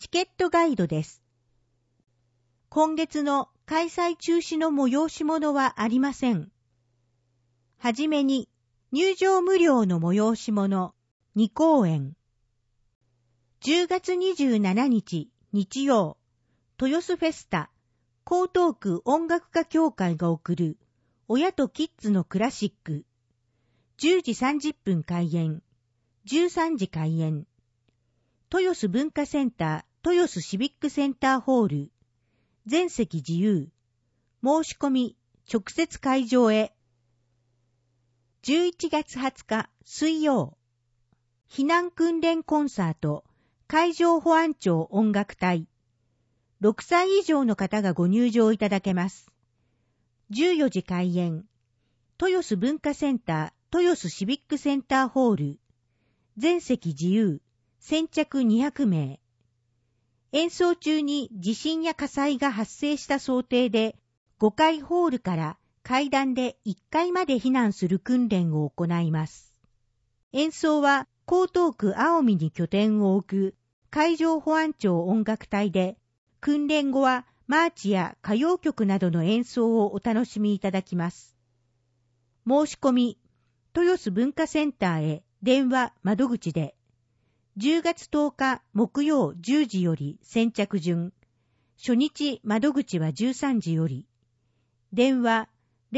チケットガイドです。今月の開催中止の催し物はありません。はじめに、入場無料の催し物2公演。10月27日日曜、豊洲フェスタ、江東区音楽家協会が送る親とキッズのクラシック。10時30分開演、13時開演。豊洲文化センター、豊洲シビックセンターホール。全席自由。申し込み、直接会場へ。11月20日水曜。避難訓練コンサート、海上保安庁音楽隊。6歳以上の方がご入場いただけます。14時開演。豊洲文化センター、豊洲シビックセンターホール。全席自由。先着200名。演奏中に地震や火災が発生した想定で、5階ホールから階段で1階まで避難する訓練を行います。演奏は江東区青海に拠点を置く海上保安庁音楽隊で、訓練後はマーチや歌謡曲などの演奏をお楽しみいただきます。申し込み、豊洲文化センターへ電話窓口で、10月10日木曜10時より先着順。初日窓口は13時より。電話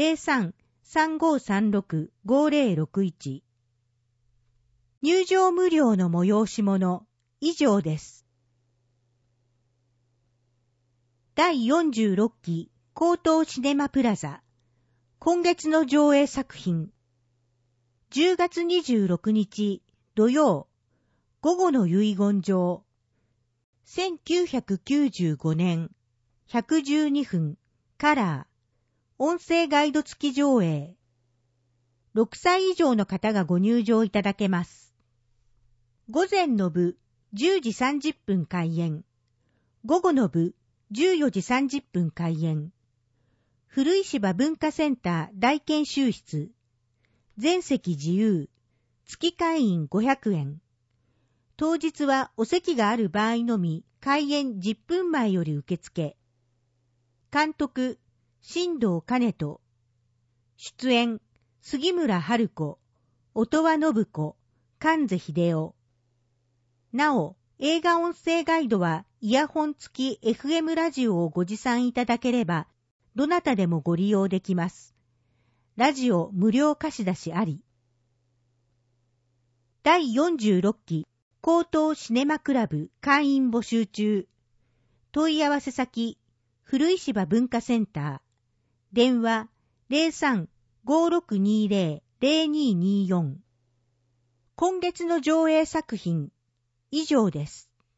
03-3536-5061。入場無料の催し物以上です。第46期江東シネマプラザ。今月の上映作品。10月26日土曜。午後の遺言状。1995年112分カラー。音声ガイド付き上映。6歳以上の方がご入場いただけます。午前の部10時30分開演。午後の部14時30分開演。古石芝文化センター大研修室。全席自由。月会員500円。当日はお席がある場合のみ開演10分前より受付。監督、新藤兼人。出演、杉村春子、音羽信子、関瀬秀夫。なお、映画音声ガイドはイヤホン付き FM ラジオをご持参いただければ、どなたでもご利用できます。ラジオ無料貸し出しあり。第46期江東シネマクラブ会員募集中。問い合わせ先、古石芝文化センター。電話03-5620-0224。今月の上映作品、以上です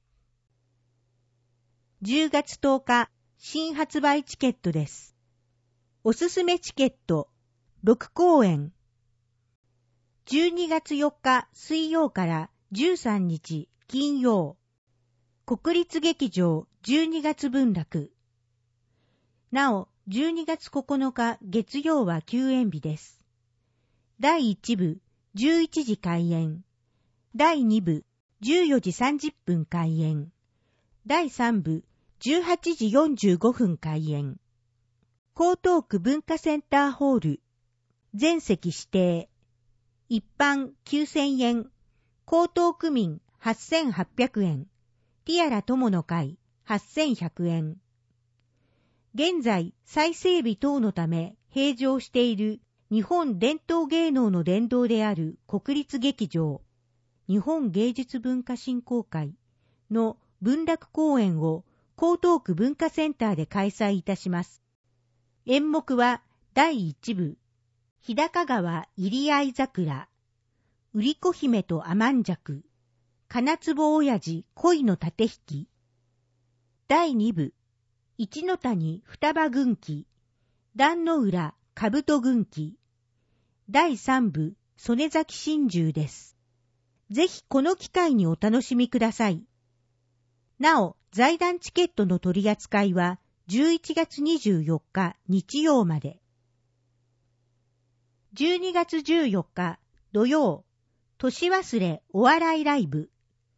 。10月10日、新発売チケットです。おすすめチケット、6公演。12月4日水曜から13日金曜。国立劇場12月文楽。なお、12月9日月曜は休演日です。第1部11時開演。第2部14時30分開演。第3部18時45分開演。江東区文化センターホール。全席指定。一般9000円。江東区民8800円。ティアラ友の会8100円。現在、再整備等のため閉場している日本伝統芸能の殿堂である国立劇場、日本芸術文化振興会の文楽公演を江東区文化センターで開催いたします。演目は第1部、日高川入合桜、売子姫と甘んじゃく、金壺親父恋の縦引き。第2部、一ノ谷双葉軍記、壇の浦兜軍記。第3部、曽根崎心中です。ぜひこの機会にお楽しみください。なお、財団チケットの取り扱いは11月24日日曜まで。12月14日土曜、年忘れお笑いライブ。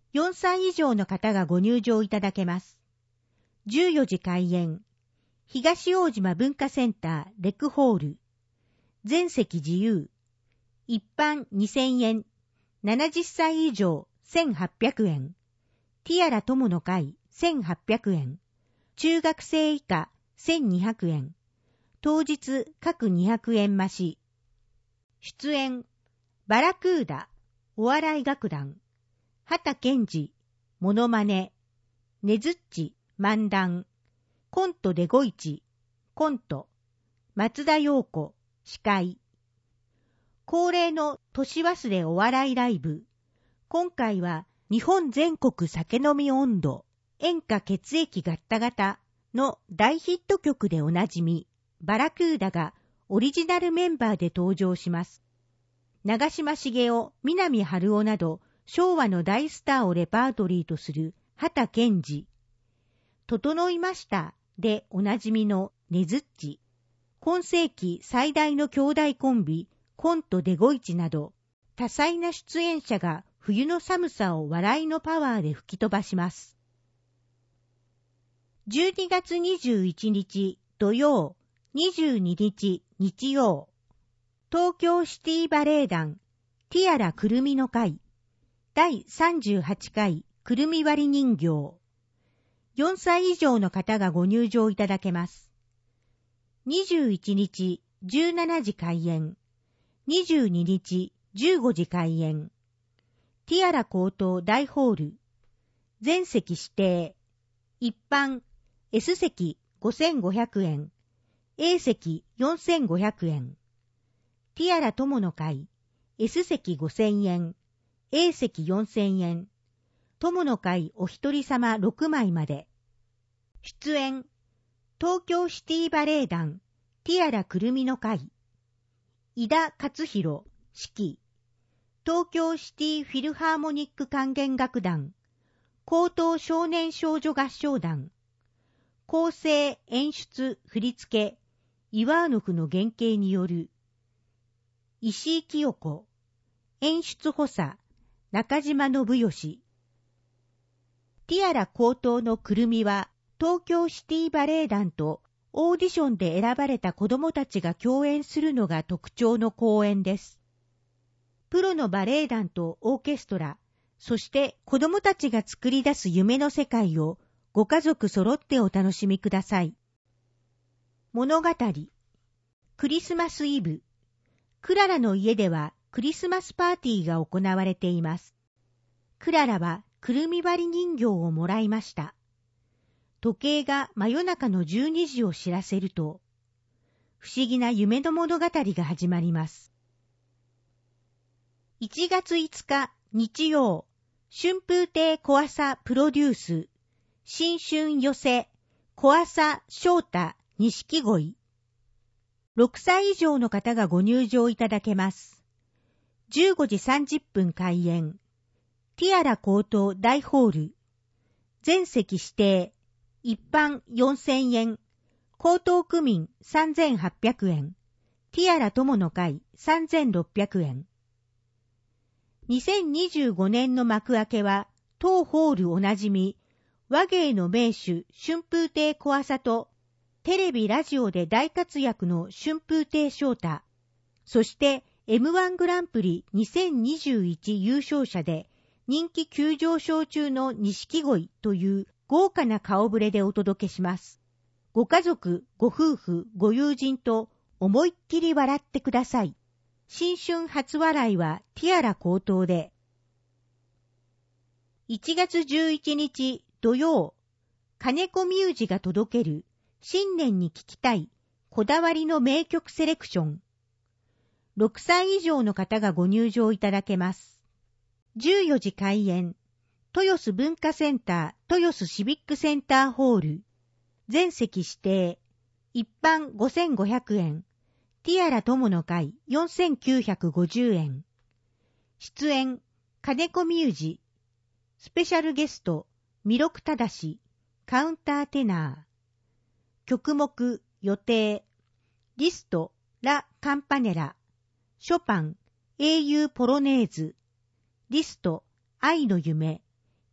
4歳以上の方がご入場いただけます。14時開演。東大島文化センターレクホール。全席自由。一般2000円。70歳以上1800円。ティアラ友の会1800円。中学生以下1200円。当日各200円増し。出演、バラクーダ、お笑い楽団、畑健二、モノマネ、ねずっち、漫談、コントでごいち、コント、松田陽子、司会。恒例の年忘れお笑いライブ。今回は日本全国酒飲み音頭、演歌血液ガッタガタの大ヒット曲でおなじみ、バラクーダがオリジナルメンバーで登場します。長嶋茂雄、南春夫など昭和の大スターをレパートリーとする畑健二。整いましたでおなじみのねずっち。今世紀最大の兄弟コンビ、コントでごいちなど、多彩な出演者が冬の寒さを笑いのパワーで吹き飛ばします。12月21日土曜、22日日曜。東京シティバレエ団ティアラくるみの会第38回くるみ割り人形。4歳以上の方がご入場いただけます。21日17時開演。22日15時開演。ティアラ高等大ホール。全席指定。一般 S 席5500円。A 席4500円。ティアラ友の会、S 席5000円、A 席4000円。友の会お一人様6枚まで。出演、東京シティバレエ団、ティアラくるみの会、井田勝弘、指揮、東京シティフィルハーモニック管弦楽団、高等少年少女合唱団、構成、演出、振り付け、イワーノフの原型による、石井清子、演出補佐、中島信義。ティアラ高等のくるみは、東京シティバレエ団とオーディションで選ばれた子どもたちが共演するのが特徴の公演です。プロのバレエ団とオーケストラ、そして子どもたちが作り出す夢の世界をご家族揃ってお楽しみください。物語、クリスマスイブ。クララの家ではクリスマスパーティーが行われています。クララはくるみ割り人形をもらいました。時計が真夜中の12時を知らせると、不思議な夢の物語が始まります。1月5日日曜、春風亭小朝プロデュース、新春寄せ、小朝翔太錦鯉。6歳以上の方がご入場いただけます。15時30分開演。ティアラ高等大ホール。全席指定。一般4000円。高等区民3800円。ティアラ友の会3600円。2025年の幕開けは、当ホールおなじみ、話芸の名手春風亭小朝と、テレビラジオで大活躍の春風亭昇太、そして M1 グランプリ2021優勝者で人気急上昇中の錦鯉という豪華な顔ぶれでお届けします。ご家族、ご夫婦、ご友人と思いっきり笑ってください。新春初笑いはティアラ高等で。1月11日土曜、金子ミュージが届ける新年に聴きたいこだわりの名曲セレクション。6歳以上の方がご入場いただけます。14時開演。豊洲文化センター、豊洲シビックセンターホール。全席指定。一般5500円。ティアラ友の会4950円。出演、金子ミュージ。スペシャルゲスト、弥勒正、カウンターテナー。曲目、予定、リスト、ラ・カンパネラ、ショパン、英雄ポロネーズ、リスト、愛の夢、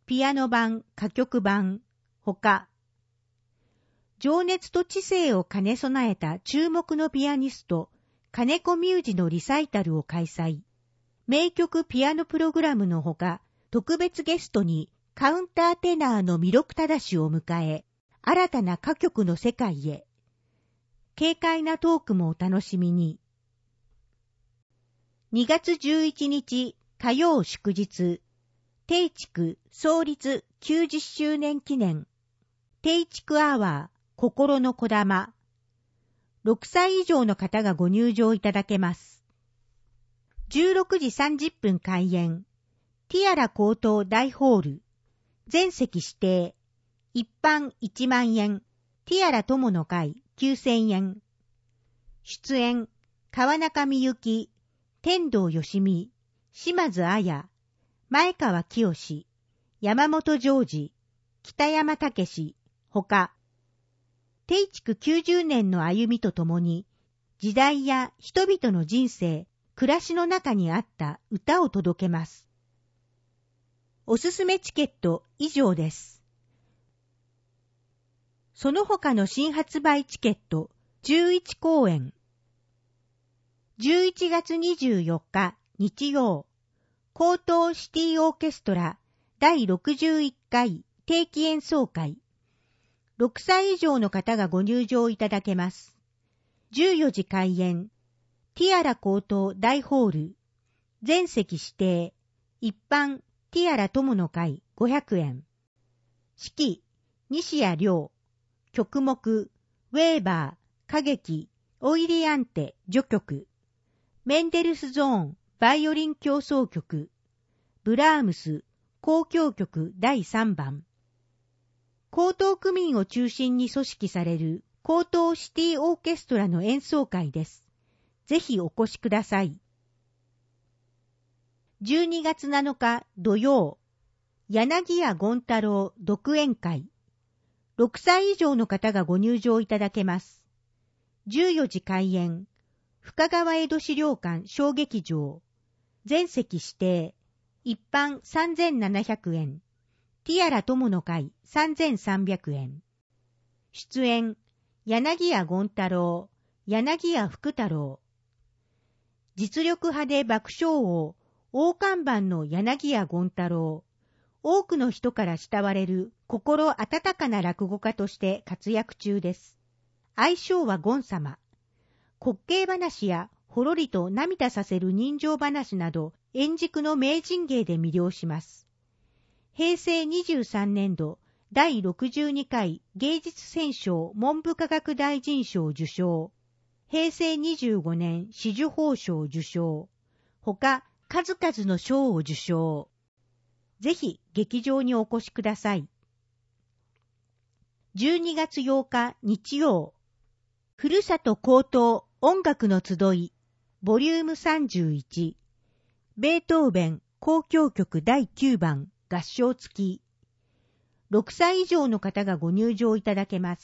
ピアノ版、歌曲版、ほか、情熱と知性を兼ね備えた注目のピアニスト、金子ミュージのリサイタルを開催。名曲ピアノプログラムのほか、特別ゲストにカウンターテナーの弥勒正を迎え、新たな歌曲の世界へ。軽快なトークもお楽しみに。2月11日火曜祝日、定築創立90周年記念、定築アワー心のこだま。6歳以上の方がご入場いただけます。16時30分開演。ティアラ高等大ホール。全席指定。一般1万円。ティアラ友の会9000円。出演、川中美幸、天童よしみ、島津彩、前川清、山本ジョージ、北山武史、ほか。定築90年の歩みとともに、時代や人々の人生、暮らしの中にあった歌を届けます。おすすめチケット以上です。その他の新発売チケット11公演。11月24日日曜、高等シティオーケストラ第61回定期演奏会。6歳以上の方がご入場いただけます。14時開演。ティアラ高等大ホール。全席指定。一般ティアラ友の会500円。指揮、西谷亮。曲目、ウェーバー、歌劇、オイリアンテ、序曲。メンデルスゾーン、バイオリン協奏曲。ブラームス、交響曲第3番。高等区民を中心に組織される高等シティオーケストラの演奏会です。ぜひお越しください。12月7日土曜、柳家権太郎独演会。6歳以上の方がご入場いただけます。14時開演。深川江戸資料館小劇場。全席指定。一般3700円。ティアラ友の会3300円。出演、柳家権太郎、柳家福太郎。実力派で爆笑王、大看板の柳家権太郎。多くの人から慕われる心温かな落語家として活躍中です。愛称は権様。滑稽話やほろりと涙させる人情話など、円熟の名人芸で魅了します。平成23年度第62回芸術選奨文部科学大臣賞受賞。平成25年紫綬褒章受賞。ほか数々の賞を受賞。ぜひ劇場にお越しください。12月8日日曜、ふるさと高等音楽の集いボリューム31、ベートーベン交響曲第9番合唱付き。6歳以上の方がご入場いただけます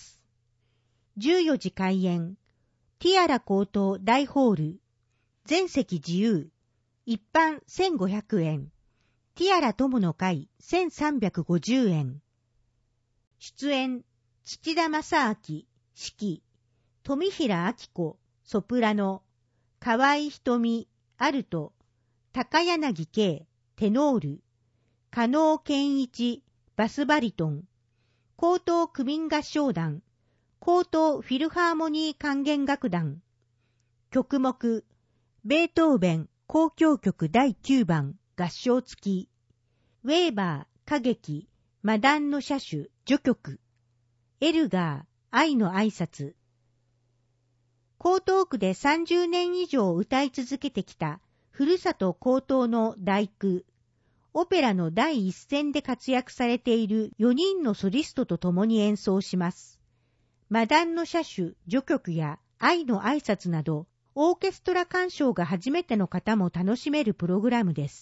。14時開演。ティアラ高等大ホール。全席自由。一般1500円。ティアラ友の会1350円。出演、土田正明、指揮、富平明子、ソプラノ、河合瞳、アルト、高柳圭、テノール、加納健一、バスバリトン、高等区民合唱団、高等フィルハーモニー管弦楽団。曲目、ベートーベン交響曲第9番合唱付き。ウェーバー歌劇、マダンの車種序曲。エルガー愛の挨拶。江東区で30年以上歌い続けてきたふるさと江東の大工。オペラの第一線で活躍されている4人のソリストと共に演奏します。マダンの車種序曲や愛の挨拶など、オーケストラ鑑賞が初めての方も楽しめるプログラムです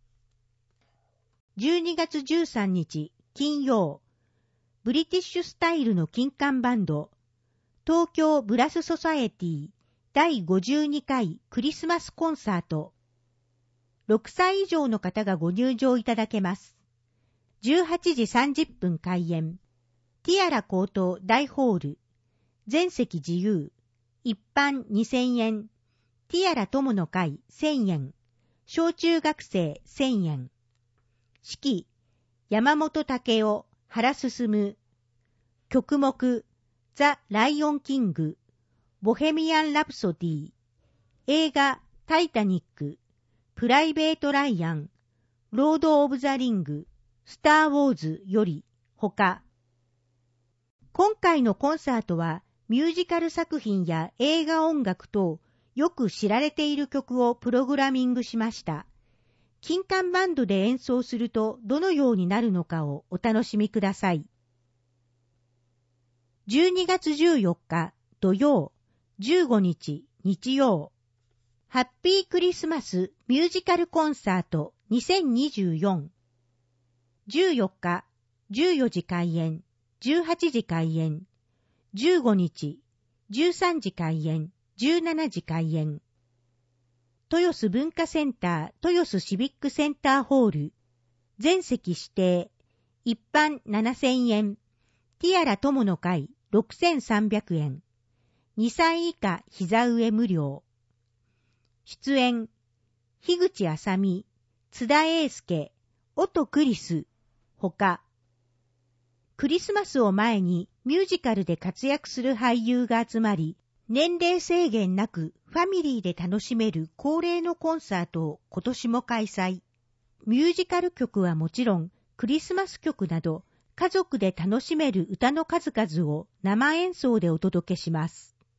。12月13日金曜、ブリティッシュスタイルの金管バンド、東京ブラスソサエティ第52回クリスマスコンサート。6歳以上の方がご入場いただけます。 18時30分開演。ティアラ高等大ホール。全席自由。一般2000円。ティアラ友の会1000円。小中学生1000円。指揮、山本武雄、原進。曲目、ザ・ライオンキング、ボヘミアン・ラプソディ、映画、タイタニック、プライベート・ライアン、ロード・オブ・ザ・リング、スター・ウォーズより他。今回のコンサートはミュージカル作品や映画音楽等よく知られている曲をプログラミングしました。金管バンドで演奏するとどのようになるのかをお楽しみください。12月14日土曜、15日日曜、ハッピークリスマスミュージカルコンサート2024。14日、14時開演、18時開演、15日、13時開演、17時開演。豊洲文化センター、豊洲シビックセンターホール、全席指定、一般7000円、ティアラ友の会6300円、2歳以下膝上無料。出演、樋口麻美、津田英介、音クリス、他。クリスマスを前にミュージカルで活躍する俳優が集まり、年齢制限なくファミリーで楽しめる恒例のコンサートを今年も開催。ミュージカル曲はもちろん、クリスマス曲など家族で楽しめる歌の数々を生演奏でお届けします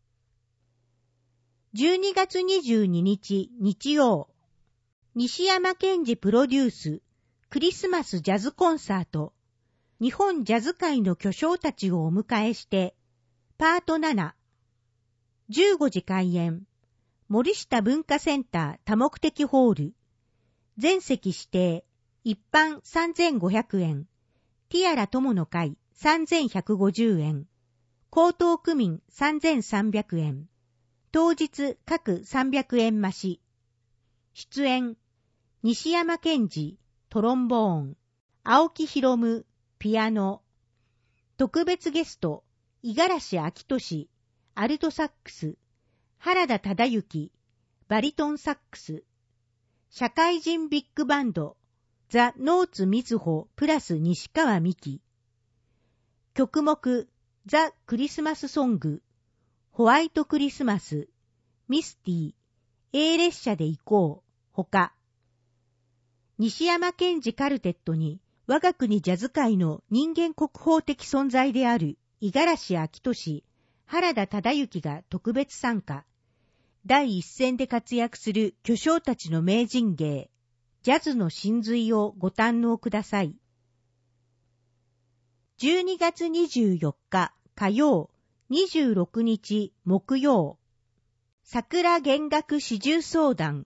。12月22日日曜、西山健二プロデュースクリスマスジャズコンサート。日本ジャズ界の巨匠たちをお迎えして、パート7、15時開演、森下文化センター多目的ホール、全席指定、一般3500円、ティアラ友の会3150円、江東区民3300円、当日各300円増し。出演、西山健二、トロンボーン、青木博夢、ピアノ。特別ゲスト、五十嵐明俊、アルトサックス、原田忠之、バリトンサックス。社会人ビッグバンド、ザ・ノーツみずほプラス西川美希。曲目、ザ・クリスマスソング、ホワイトクリスマス、ミスティ、A 列車で行こう、他。西山健二カルテットに、我が国ジャズ界の人間国宝的存在である五十嵐明俊、原田忠之が特別参加。第一線で活躍する巨匠たちの名人芸、ジャズの真髄をご堪能ください。12月24日火曜、26日木曜、桜弦楽四重奏団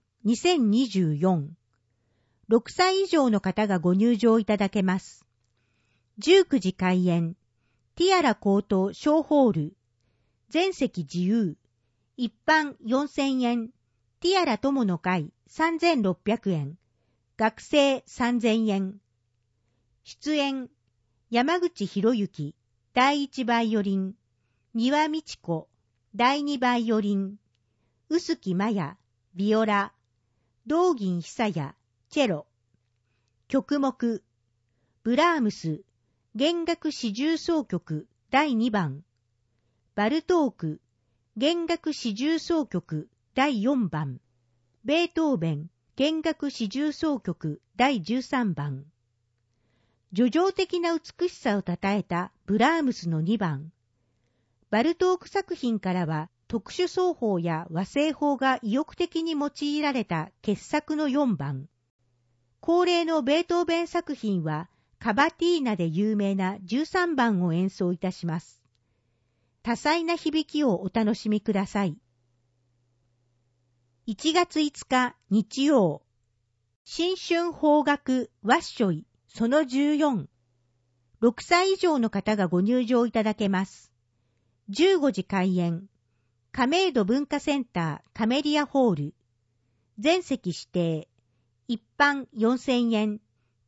2024。6歳以上の方がご入場いただけます。19時開演、ティアラ高等小ホール、全席自由、一般4000円、ティアラ友の会3600円、学生3000円。出演、山口博之、第1バイオリン、丹羽美智子、第2バイオリン、臼木麻也、ビオラ、道銀久也、チェロ。曲目、ブラームス、弦楽四重奏曲第2番、バルトーク、弦楽四重奏曲第4番、ベートーベン、弦楽四重奏曲第13番。叙情的な美しさをたたえたブラームスの2番。バルトーク作品からは特殊奏法や和声法が意欲的に用いられた傑作の4番。恒例のベートーベン作品はカバティーナで有名な13番を演奏いたします。多彩な響きをお楽しみください。1月5日日曜、新春邦楽ワッショイその14。6歳以上の方がご入場いただけます。15時開演、亀戸文化センターカメリアホール、全席指定、一般4000円、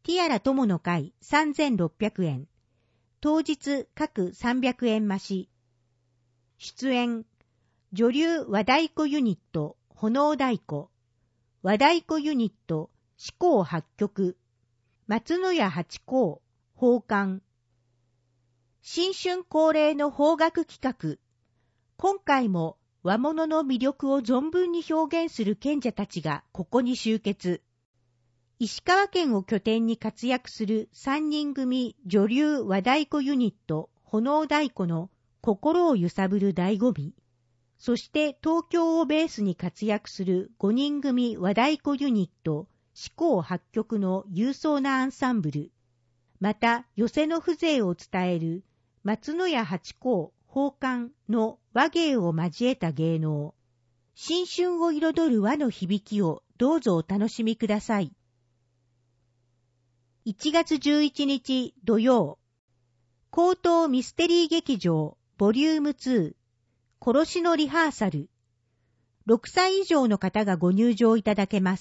ティアラ友の会3600円。当日各300円増し。出演、女流和太鼓ユニット、炎太鼓。和太鼓ユニット、四甲八曲。松野屋八甲、宝冠。新春恒例の邦楽企画。今回も和物の魅力を存分に表現する賢者たちがここに集結。石川県を拠点に活躍する3人組女流和太鼓ユニット、炎太鼓の心を揺さぶる醍醐味。そして東京をベースに活躍する5人組和太鼓ユニット、四甲八曲の勇壮なアンサンブル。また、寄席の風情を伝える松野屋八甲、宝冠の和芸を交えた芸能。新春を彩る和の響きをどうぞお楽しみください。1月11日土曜、高等ミステリー劇場ボリューム2殺しのリハーサル。6歳以上の方がご入場いただけます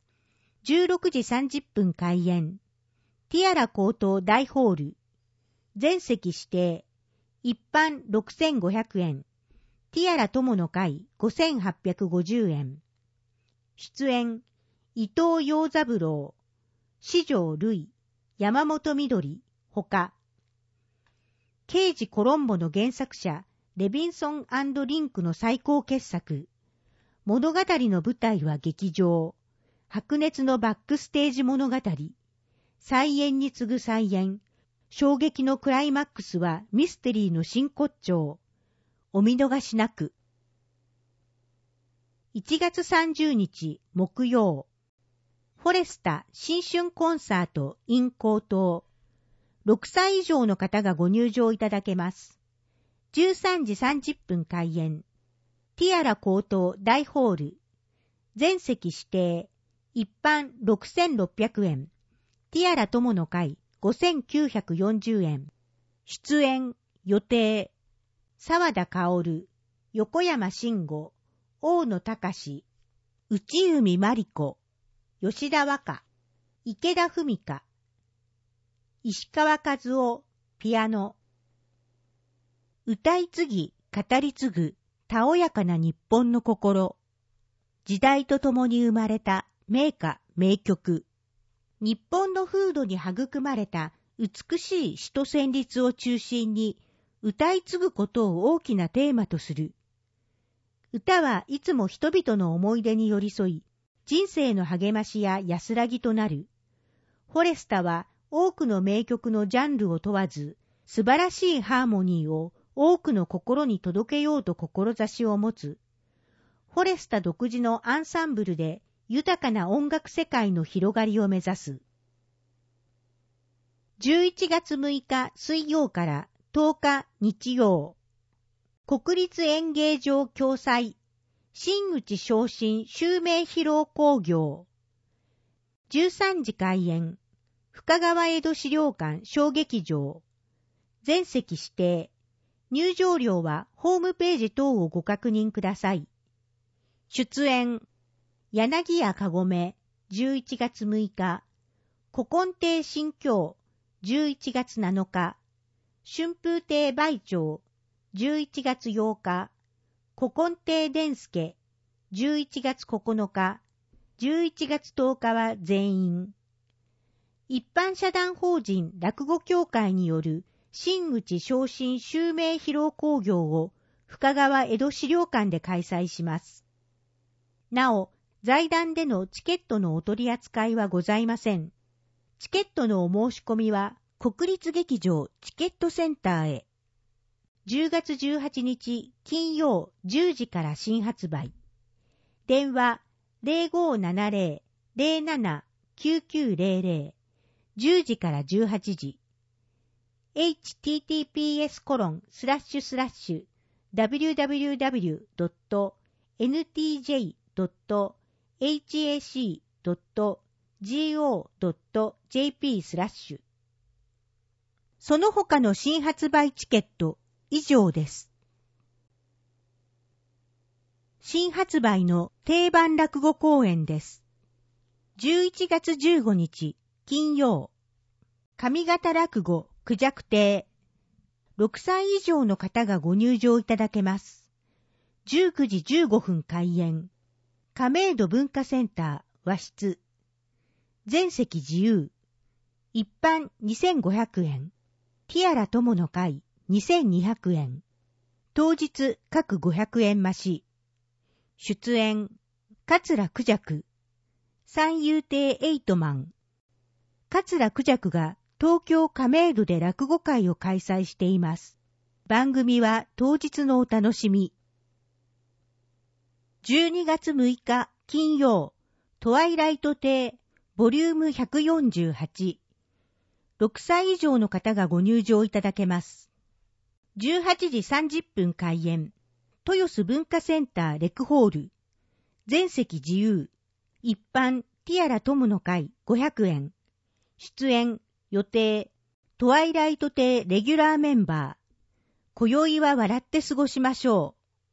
。16時30分開演。ティアラ高等大ホール。全席指定。一般6500円。ティアラ友の会5850円。出演、伊藤陽三郎、四条類、山本みどり、ほか。刑事コロンボの原作者、レビンソン&リンクの最高傑作。物語の舞台は劇場。白熱のバックステージ物語。再演に次ぐ再演。衝撃のクライマックスはミステリーの真骨頂。お見逃しなく。1月30日木曜。フォレスタ新春コンサート in 高等。6歳以上の方がご入場いただけます。13時30分開演。ティアラ高等大ホール。全席指定。一般6600円。ティアラ友の会5940円。出演、予定。沢田薫、横山慎吾、大野隆、内海真理子、吉田和歌、池田文香、石川和夫、ピアノ。歌い継ぎ、語り継ぐ、たおやかな日本の心。時代とともに生まれた名歌、名曲。日本の風土に育まれた美しい詩と旋律を中心に歌い継ぐことを大きなテーマとする。歌はいつも人々の思い出に寄り添い、人生の励ましや安らぎとなる。フォレスタは多くの名曲のジャンルを問わず、素晴らしいハーモニーを多くの心に届けようと志を持つ。フォレスタ独自のアンサンブルで豊かな音楽世界の広がりを目指す。11月6日水曜から10日日曜。国立演芸場共催真打昇進襲名披露興行。13時開演。深川江戸資料館小劇場。全席指定。入場料はホームページ等をご確認ください。出演。柳家かごめ11月6日。古今亭新京11月7日。春風亭梅長11月8日。古今亭伝助11月9日。11月10日は全員。一般社団法人落語協会による真打昇進襲名披露興行を深川江戸資料館で開催します。なお、財団でのチケットのお取り扱いはございません。チケットのお申し込みは国立劇場チケットセンターへ。10月18日金曜10時から新発売。電話 0570-07-9900 10時から18時。https://www.ntj.hac.go.jp/ その他の新発売チケット以上です。新発売の定番落語公演です。11月15日金曜。上方落語クジャク亭。6歳以上の方がご入場いただけます。19時15分開演。亀戸文化センター和室。全席自由。一般2500円。ティアラ友の会2200円。当日各500円増し。出演、桂クジャク。三遊亭エイトマン。桂クジャクが東京亀戸で落語会を開催しています。番組は当日のお楽しみ。12月6日金曜、トワイライト亭、ボリューム148。6歳以上の方がご入場いただけます。18時30分開演。豊洲文化センターレクホール。全席自由。一般、ティアラ友の会500円。出演、予定、トワイライト亭レギュラーメンバー。今宵は笑って過ごしましょ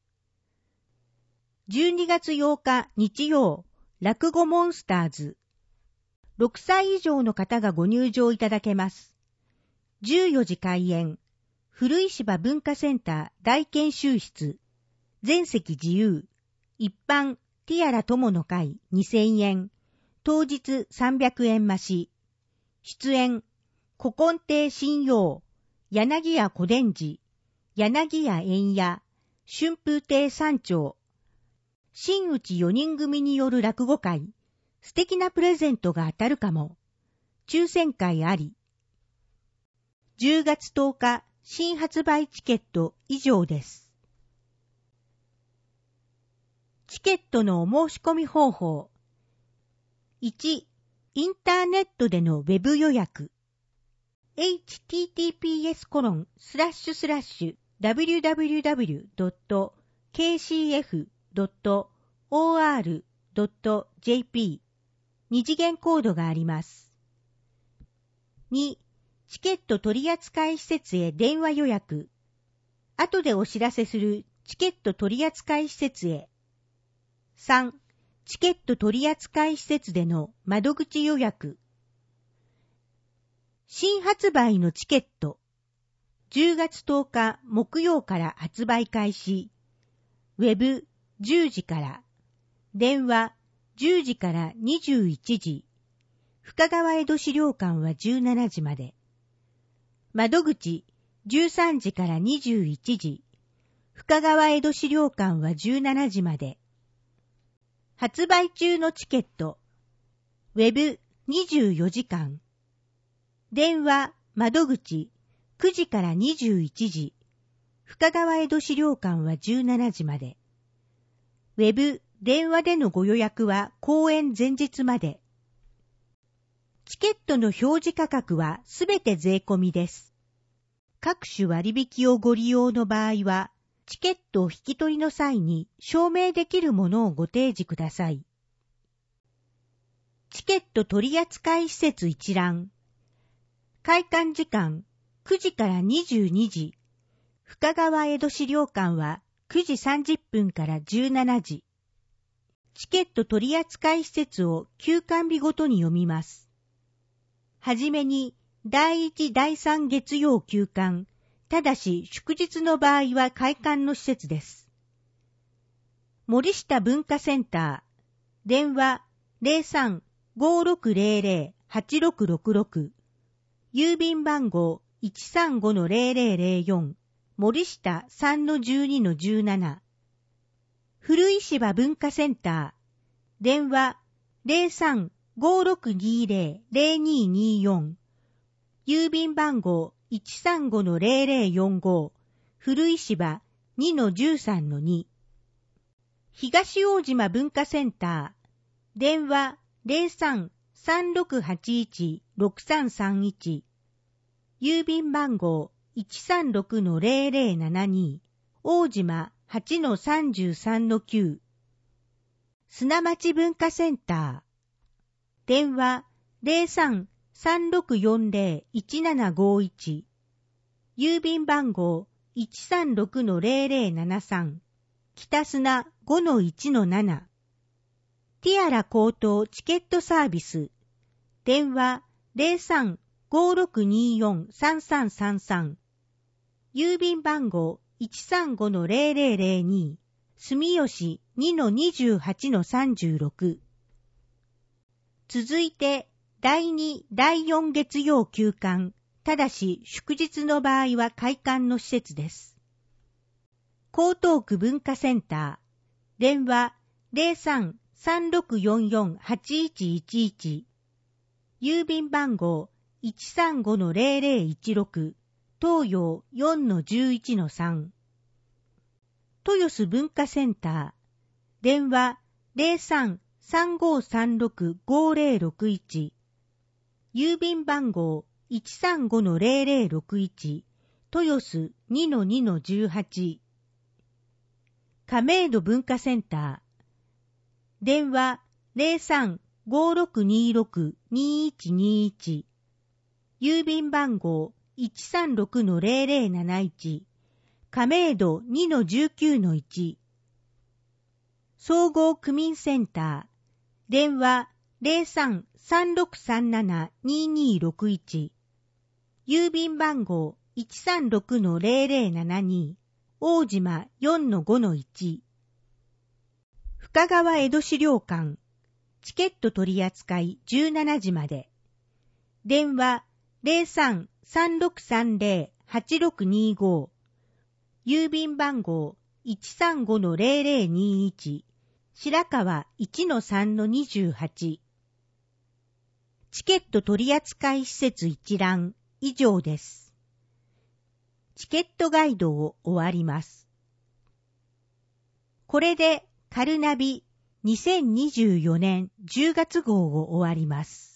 う。12月8日日曜、落語モンスターズ。6歳以上の方がご入場いただけます。14時開演。古石場文化センター大研修室。全席自由。一般、ティアラ友の会2000円。当日300円増し。出演、古今亭信用、柳家小伝寺、柳家円屋、春風亭三長。真打ち4人組による落語会。素敵なプレゼントが当たるかも。抽選会あり。10月10日、新発売チケット以上です。チケットのお申し込み方法。1、インターネットでのウェブ予約。https://www.kcf.or.jp 二次元コードがあります。2、チケット取扱施設へ電話予約。後でお知らせするチケット取扱施設へ。3、チケット取扱施設での窓口予約。新発売のチケット。10月10日木曜から発売開始。ウェブ10時から。電話10時から21時。深川江戸資料館は17時まで。窓口13時から21時。深川江戸資料館は17時まで。発売中のチケット。ウェブ24時間。電話、窓口、9時から21時。深川江戸資料館は17時まで。ウェブ、電話でのご予約は公演前日まで。チケットの表示価格はすべて税込みです。各種割引をご利用の場合は、チケットを引き取りの際に証明できるものをご提示ください。チケット取扱施設一覧。開館時間9時から22時。深川江戸資料館は9時30分から17時。チケット取扱施設を休館日ごとに読みます。はじめに第1、第3月曜休館。ただし祝日の場合は開館の施設です。森下文化センター。電話 03-5600-8666。郵便番号 135-0004 森下 3-12-17 古石場文化センター電話 03-5620-0224 郵便番号 135-0045 古石場 2-13-2 東大島文化センター電話 03-3681-6331 郵便番号 136-0072 大島 8-33-9 砂町文化センター電話 03-3640-1751 郵便番号 136-0073 北砂 5-1-7 ティアラ高等チケットサービス電話 03-5624-3333 郵便番号 135-0002 住吉 2-28-36 続いて第2、第4月曜休館、ただし祝日の場合は開館の施設です。江東区文化センター、電話 03-3644-8111 郵便番号 135-0016 東洋 4-11-3 豊洲文化センター、電話 03-3536-5061 郵便番号 135-0061 豊洲 2-2-18 亀戸文化センター、電話 03-5626-2121 郵便番号 136-0071 亀戸 2-19-1 総合区民センター、電話 03-3637-2261 郵便番号 136-0072 大島 4-5-1 深川江戸資料館チケット取扱い17時まで電話 03-3630-8625 郵便番号 135-0021 白川 1-3-28 チケット取扱施設一覧以上です。チケットガイドを終わります。これでカルナビ2024年10月号を終わります。